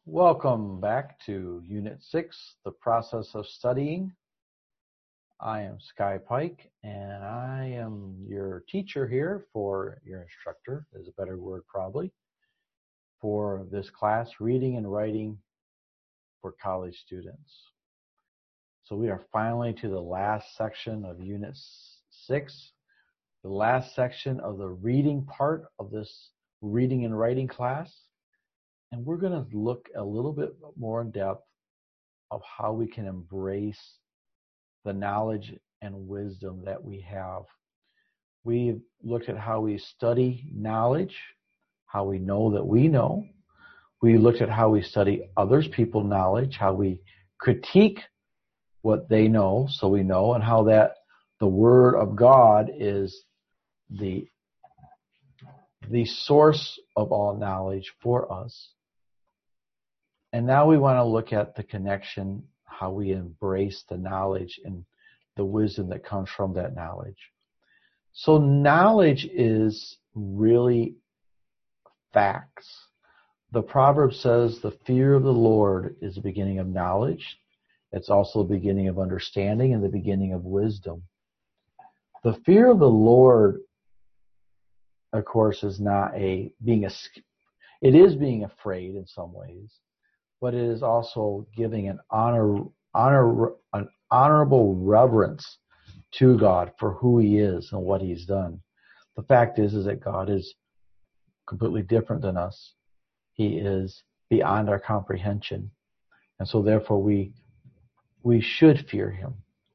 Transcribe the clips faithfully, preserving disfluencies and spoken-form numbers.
Welcome back to Unit six, The Process of Studying. I am Sky Pike, and I am your teacher here, for your instructor, is a better word probably, for this class, Reading and Writing for College Students. So we are finally to the last section of Unit six, the last section of the reading part of this reading and writing class. And we're going to look a little bit more in depth of how we can embrace the knowledge and wisdom that we have. We've looked at how we study knowledge, how we know that we know. We looked at how we study others people's knowledge, how we critique what they know so we know, and how that the Word of God is the, the source of all knowledge for us. And now we want to look at the connection, how we embrace the knowledge and the wisdom that comes from that knowledge. So knowledge is really facts. The proverb says the fear of the Lord is the beginning of knowledge. It's also the beginning of understanding and the beginning of wisdom. The fear of the Lord, of course, is not a being a, it is being afraid in some ways, but it is also giving an honor, honor, an honorable reverence to God for who He is and what He's done. The fact is, is that God is completely different than us. He is beyond our comprehension, and so therefore we we should fear Him,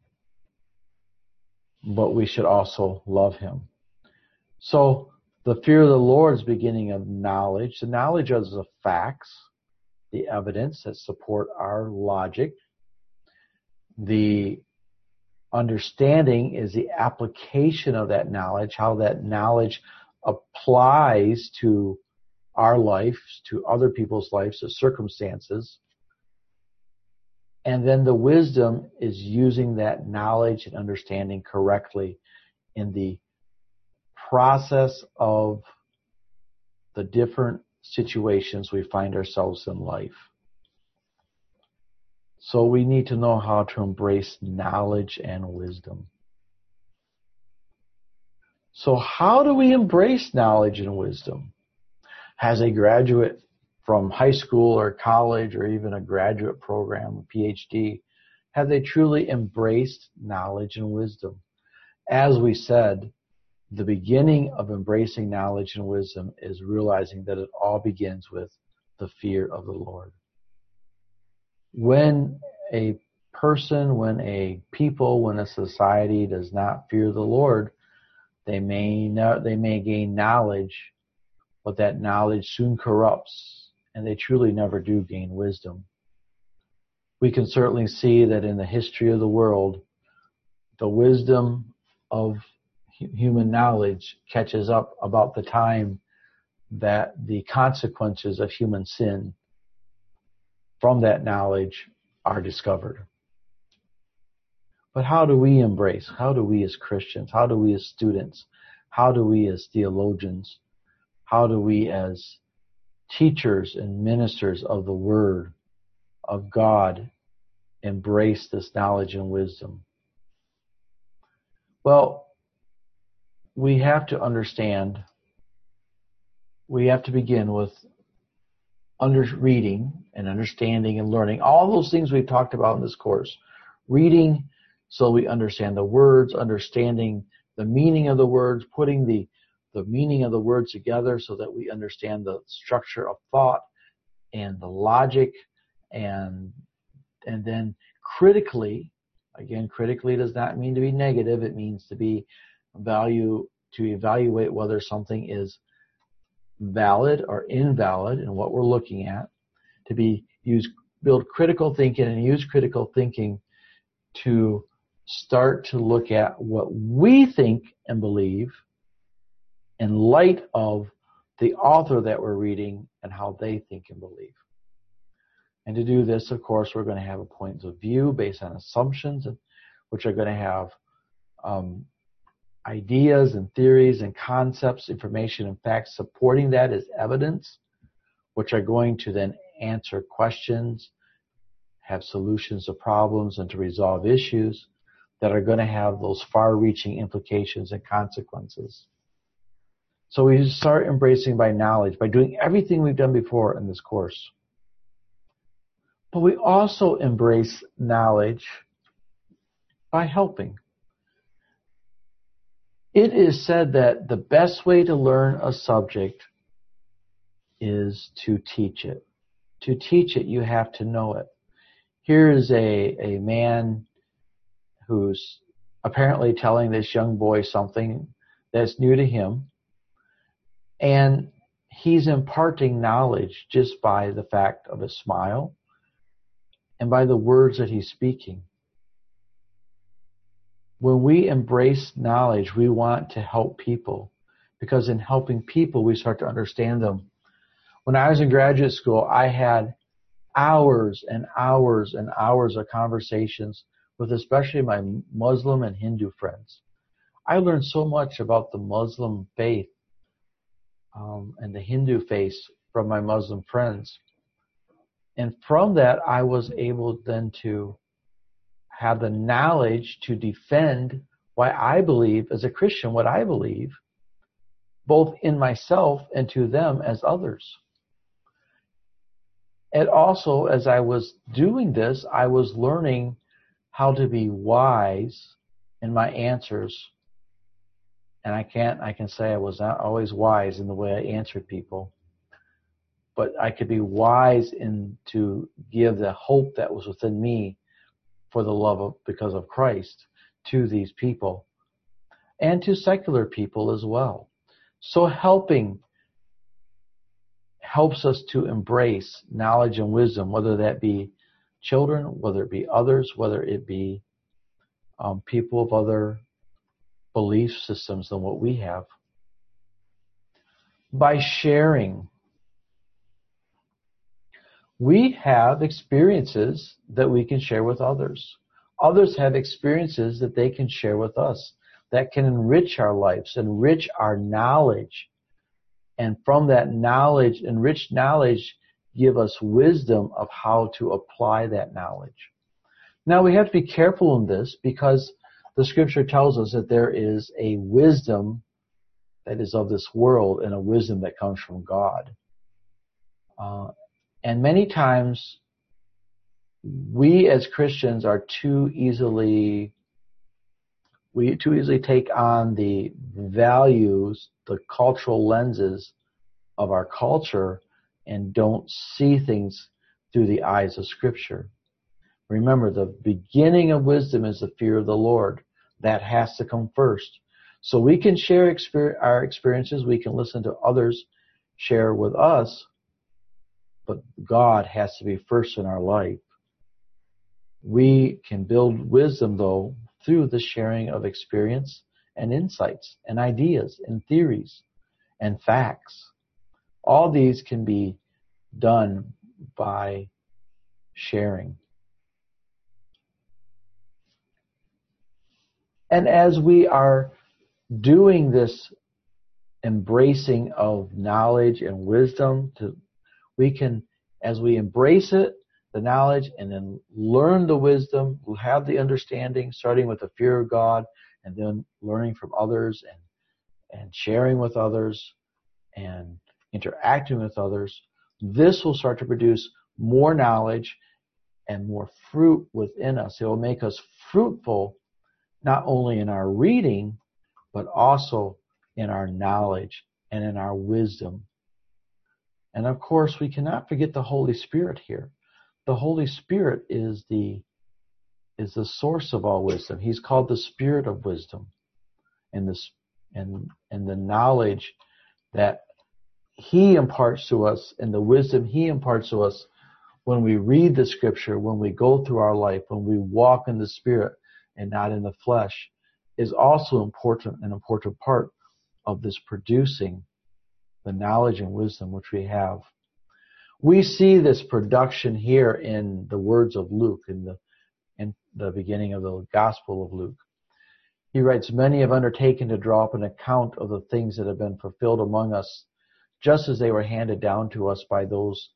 but we should also love Him. So the fear of the Lord is the beginning of knowledge. The knowledge is the facts, the evidence that support our logic. The understanding is the application of that knowledge, how that knowledge applies to our life, to other people's lives, to circumstances. And then the wisdom is using that knowledge and understanding correctly in the process of the different situations we find ourselves in life. So we need to know how to embrace knowledge and wisdom. So how do we embrace knowledge and wisdom? As a graduate from high school or college or even a graduate program, a P H D, have they truly embraced knowledge and wisdom? As we said, the beginning of embracing knowledge and wisdom is realizing that it all begins with the fear of the Lord. When a person, when a people, when a society does not fear the Lord, they may not, they may gain knowledge, but that knowledge soon corrupts, and they truly never do gain wisdom. We can certainly see that in the history of the world, the wisdom of human knowledge catches up about the time that the consequences of human sin from that knowledge are discovered. But how do we embrace, how do we as Christians, how do we as students, how do we as theologians, how do we as teachers and ministers of the Word of God embrace this knowledge and wisdom? Well, we have to understand, we have to begin with under reading and understanding and learning, all those things we've talked about in this course. Reading so we understand the words, understanding the meaning of the words, putting the, the meaning of the words together so that we understand the structure of thought and the logic, and and then critically, again, critically does not mean to be negative, it means to be value, to evaluate whether something is valid or invalid in what we're looking at, to be use build critical thinking and use critical thinking to start to look at what we think and believe in light of the author that we're reading and how they think and believe. And to do this, of course, we're going to have a point of view based on assumptions, which are going to have um, ideas and theories and concepts, information and facts supporting that as evidence, which are going to then answer questions, have solutions to problems, and to resolve issues that are going to have those far-reaching implications and consequences. So we start embracing by knowledge, by doing everything we've done before in this course. But we also embrace knowledge by helping. It is said that the best way to learn a subject is to teach it. To teach it, you have to know it. Here is a, a man who's apparently telling this young boy something that's new to him, and he's imparting knowledge just by the fact of his smile and by the words that he's speaking. When we embrace knowledge, we want to help people, because in helping people, we start to understand them. When I was in graduate school, I had hours and hours and hours of conversations with especially my Muslim and Hindu friends. I learned so much about the Muslim faith um, and the Hindu faith from my Muslim friends. And from that, I was able then to have the knowledge to defend why I believe, as a Christian, what I believe, both in myself and to them as others. And also, as I was doing this, I was learning how to be wise in my answers. And I can't, I can say I was not always wise in the way I answered people, but I could be wise in to give the hope that was within me for the love of, because of Christ, to these people and to secular people as well. So helping helps us to embrace knowledge and wisdom, whether that be children, whether it be others, whether it be um, people of other belief systems than what we have. By sharing, we have experiences that we can share with others. Others have experiences that they can share with us that can enrich our lives, enrich our knowledge. And from that knowledge, enriched knowledge, give us wisdom of how to apply that knowledge. Now, we have to be careful in this, because the scripture tells us that there is a wisdom that is of this world and a wisdom that comes from God. Uh, and many times, we as Christians are too easily, we too easily take on the values, the cultural lenses of our culture, and don't see things through the eyes of Scripture. Remember, the beginning of wisdom is the fear of the Lord. That has to come first. So we can share exper- our experiences, we can listen to others share with us, but God has to be first in our life. We can build wisdom, though, through the sharing of experience and insights and ideas and theories and facts. All these can be done by sharing. And as we are doing this embracing of knowledge and wisdom, to, we can, as we embrace it, the knowledge, and then learn the wisdom, we'll have the understanding, starting with the fear of God, and then learning from others, and, and sharing with others, and interacting with others. This will start to produce more knowledge and more fruit within us. It will make us fruitful, not only in our reading, but also in our knowledge and in our wisdom. And of course, we cannot forget the Holy Spirit here. The Holy Spirit is the is the source of all wisdom. He's called the Spirit of wisdom, and this and and the knowledge that He imparts to us and the wisdom He imparts to us when we read the Scripture, when we go through our life, when we walk in the Spirit and not in the flesh, is also important, an important part of this producing the knowledge and wisdom which we have. We see this production here in the words of Luke, in the in the beginning of the Gospel of Luke. He writes, "Many have undertaken to draw up an account of the things that have been fulfilled among us, just as they were handed down to us by those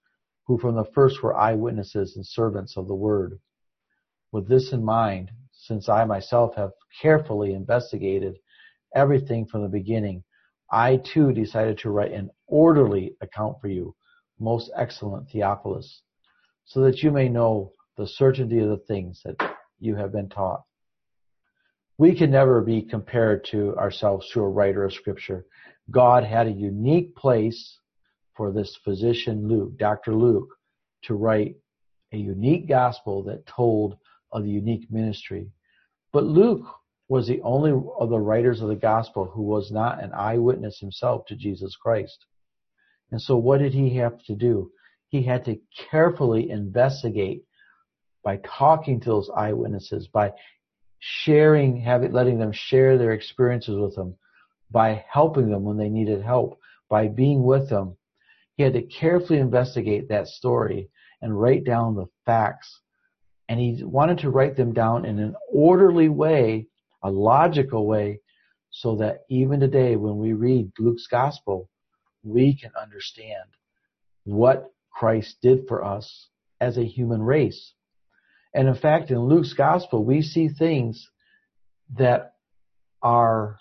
who from the first were eyewitnesses and servants of the word. With this in mind, since I myself have carefully investigated everything from the beginning, I too decided to write an orderly account for you, most excellent Theophilus, so that you may know the certainty of the things that you have been taught. We can never be compared to ourselves to a writer of Scripture. God had a unique place for this physician Luke, Doctor Luke, to write a unique gospel that told of the unique ministry. But Luke was the only of the writers of the gospel who was not an eyewitness himself to Jesus Christ. And so what did he have to do? He had to carefully investigate by talking to those eyewitnesses, by sharing, having, letting them share their experiences with him, by helping them when they needed help, by being with them. He had to carefully investigate that story and write down the facts. And he wanted to write them down in an orderly way, a logical way, so that even today when we read Luke's gospel, we can understand what Christ did for us as a human race. And in fact, in Luke's gospel, we see things that are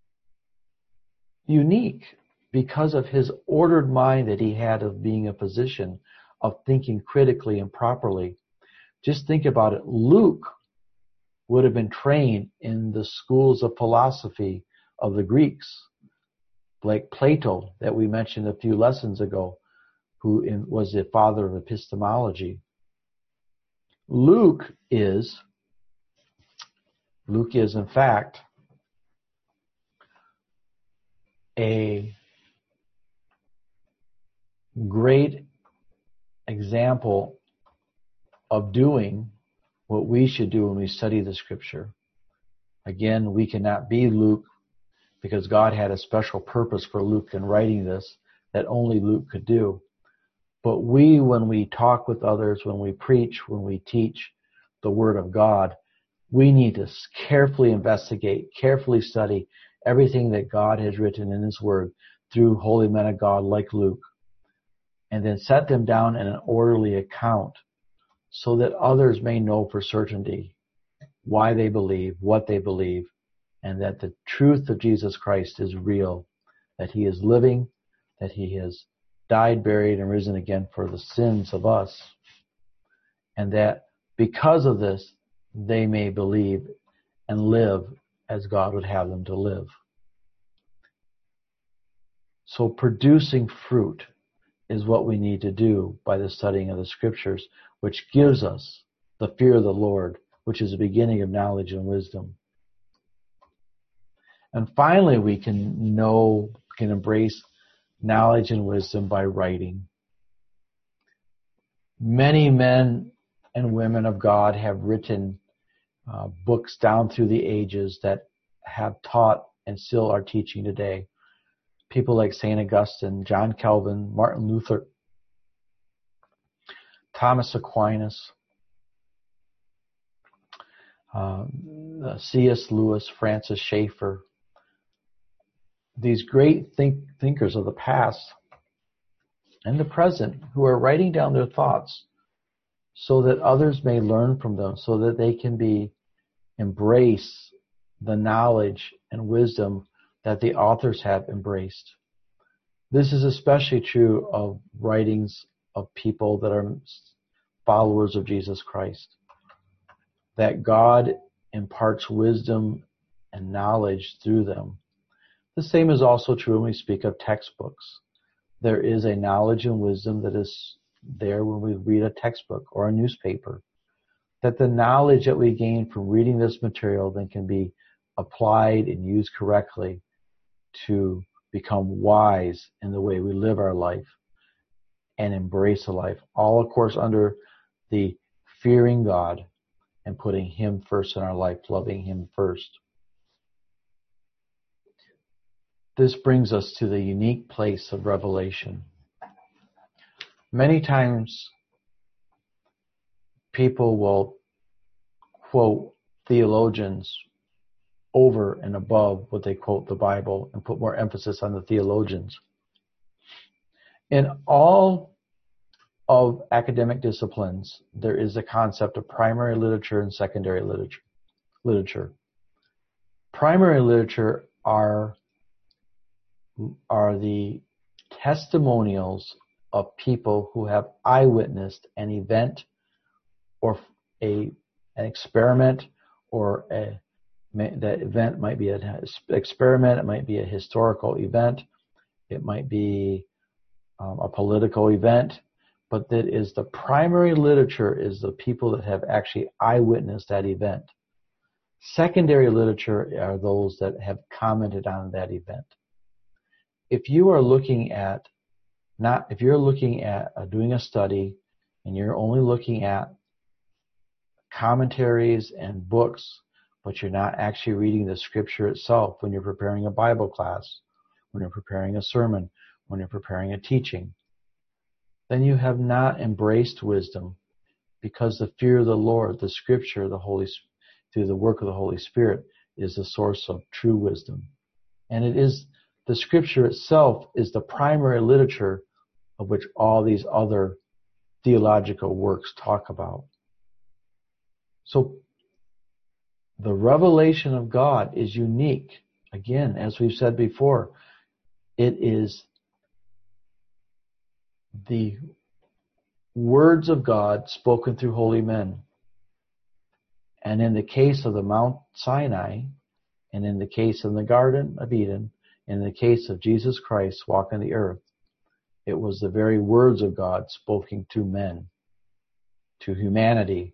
unique because of his ordered mind that he had of being a physician, of thinking critically and properly. Just think about it. Luke would have been trained in the schools of philosophy of the Greeks, like Plato that we mentioned a few lessons ago, who was the father of epistemology. Luke is, Luke is in fact a great example of doing what we should do when we study the Scripture. Again, we cannot be Luke because God had a special purpose for Luke in writing this that only Luke could do. But we, when we talk with others, when we preach, when we teach the Word of God, we need to carefully investigate, carefully study everything that God has written in His Word through holy men of God like Luke, and then set them down in an orderly account so that others may know for certainty why they believe, what they believe, and that the truth of Jesus Christ is real, that He is living, that He has died, buried, and risen again for the sins of us, and that because of this, they may believe and live as God would have them to live. So producing fruit is what we need to do by the studying of the Scriptures, which gives us the fear of the Lord, which is the beginning of knowledge and wisdom. And finally, we can know, can embrace knowledge and wisdom by writing. Many men and women of God have written uh, books down through the ages that have taught and still are teaching today. People like Saint Augustine, John Calvin, Martin Luther, Thomas Aquinas, um, C S Lewis, Francis Schaeffer. These great think, thinkers of the past and the present who are writing down their thoughts so that others may learn from them, so that they can be embrace the knowledge and wisdom that the authors have embraced. This is especially true of writings of people that are followers of Jesus Christ, that God imparts wisdom and knowledge through them. The same is also true when we speak of textbooks. There is a knowledge and wisdom that is there when we read a textbook or a newspaper, that the knowledge that we gain from reading this material then can be applied and used correctly to become wise in the way we live our life and embrace a life. All, of course, under the fearing God and putting Him first in our life, loving Him first. This brings us to the unique place of revelation. Many times people will quote theologians over and above what they quote the Bible and put more emphasis on the theologians. In all of academic disciplines, there is a concept of primary literature and secondary literature. literature. Primary literature are, are the testimonials of people who have eyewitnessed an event or a, an experiment, or a, that event might be an experiment, it might be a historical event, it might be um, a political event, but that is the primary literature is the people that have actually eyewitnessed that event. Secondary literature are those that have commented on that event. If you are looking at not, if you're looking at uh, doing a study and you're only looking at commentaries and books, but you're not actually reading the scripture itself when you're preparing a Bible class, when you're preparing a sermon, when you're preparing a teaching, then you have not embraced wisdom, because the fear of the Lord, the scripture, the Holy, through the work of the Holy Spirit, is the source of true wisdom. And it is, the scripture itself is the primary literature of which all these other theological works talk about. So the revelation of God is unique. Again, as we've said before, it is the words of God spoken through holy men. And in the case of the Mount Sinai, and in the case of the Garden of Eden, in the case of Jesus Christ walking the earth, it was the very words of God spoken to men, to humanity.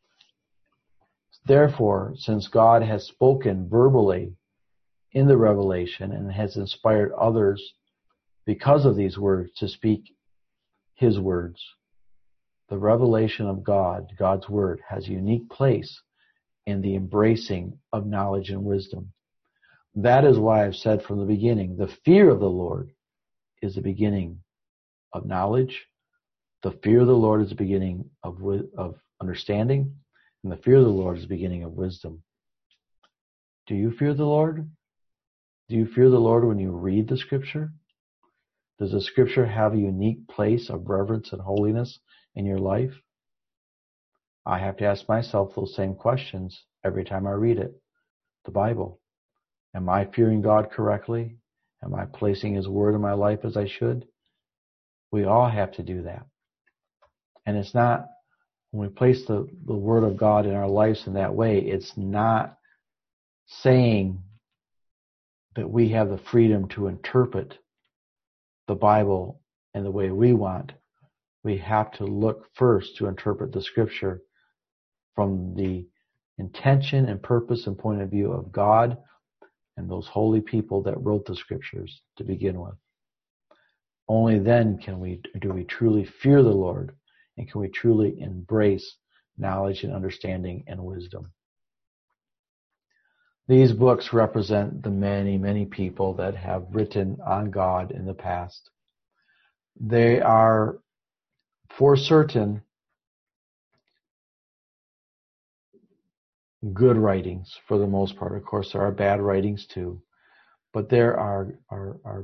Therefore, since God has spoken verbally in the revelation and has inspired others because of these words to speak His words, the revelation of God, God's Word, has a unique place in the embracing of knowledge and wisdom. That is why I've said from the beginning, the fear of the Lord is the beginning of knowledge. The fear of the Lord is the beginning of, of understanding. And the fear of the Lord is the beginning of wisdom. Do you fear the Lord? Do you fear the Lord when you read the Scripture? Does the Scripture have a unique place of reverence and holiness in your life? I have to ask myself those same questions every time I read it, the Bible. Am I fearing God correctly? Am I placing His Word in my life as I should? We all have to do that. And it's not, when we place the, the Word of God in our lives in that way, it's not saying that we have the freedom to interpret the Bible in the way we want. We have to look first to interpret the Scripture from the intention and purpose and point of view of God and those holy people that wrote the Scriptures to begin with. Only then can we do we truly fear the Lord, and can we truly embrace knowledge and understanding and wisdom. These books represent the many, many people that have written on God in the past. They are, for certain, good writings for the most part. Of course, there are bad writings too, but there are are, are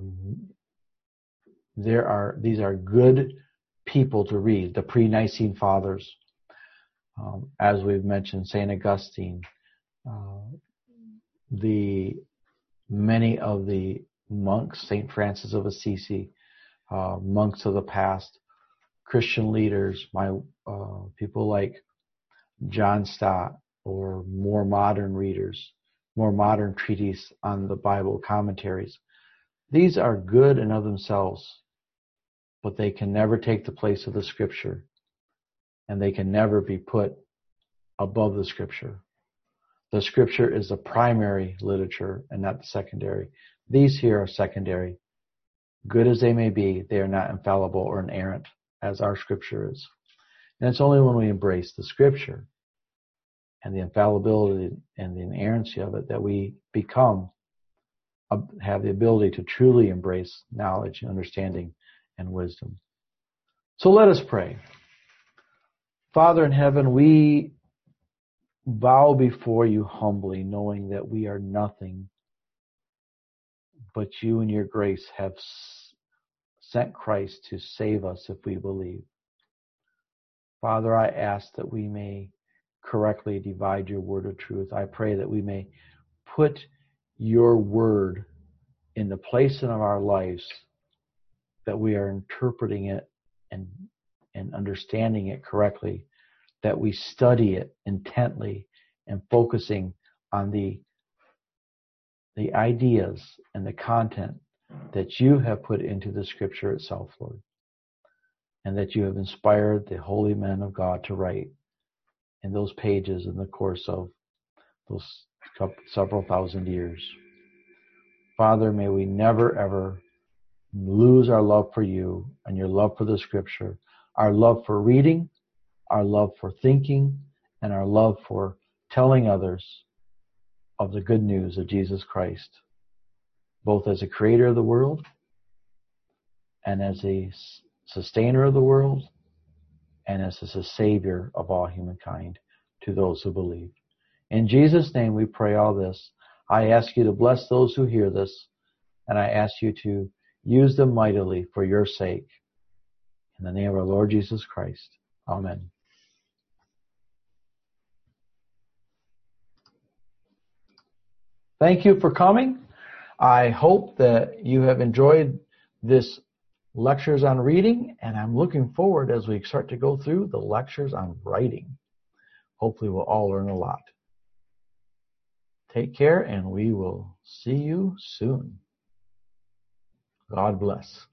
there are these are good people to read. The pre-Nicene Fathers, um, as we've mentioned, Saint Augustine, uh, the many of the monks, Saint Francis of Assisi, uh, monks of the past, Christian leaders, my uh, people like John Stott, or more modern readers, more modern treatises on the Bible, commentaries. These are good in of themselves, but they can never take the place of the Scripture, and they can never be put above the Scripture. The Scripture is the primary literature and not the secondary. These here are secondary. Good as they may be, they are not infallible or inerrant, as our Scripture is. And it's only when we embrace the Scripture and the infallibility and the inerrancy of it that we become, have the ability to truly embrace knowledge and understanding and wisdom. So let us pray. Father in heaven, we bow before you humbly, knowing that we are nothing, but you in your grace have sent Christ to save us if we believe. Father, I ask that we may correctly divide your word of truth. I pray that we may put your word in the place in our lives, that we are interpreting it and, and understanding it correctly, that we study it intently and focusing on the, the ideas and the content that you have put into the scripture itself, Lord, and that you have inspired the holy men of God to write in those pages in the course of those several thousand years. Father, may we never, ever lose our love for you and your love for the scripture, our love for reading, our love for thinking, and our love for telling others of the good news of Jesus Christ, both as a creator of the world and as a sustainer of the world and as a savior of all humankind to those who believe. In Jesus' name we pray all this. I ask you to bless those who hear this, and I ask you to use them mightily for your sake. In the name of our Lord Jesus Christ. Amen. Thank you for coming. I hope that you have enjoyed this lectures on reading, and I'm looking forward as we start to go through the lectures on writing. Hopefully we'll all learn a lot. Take care, and we will see you soon. God bless.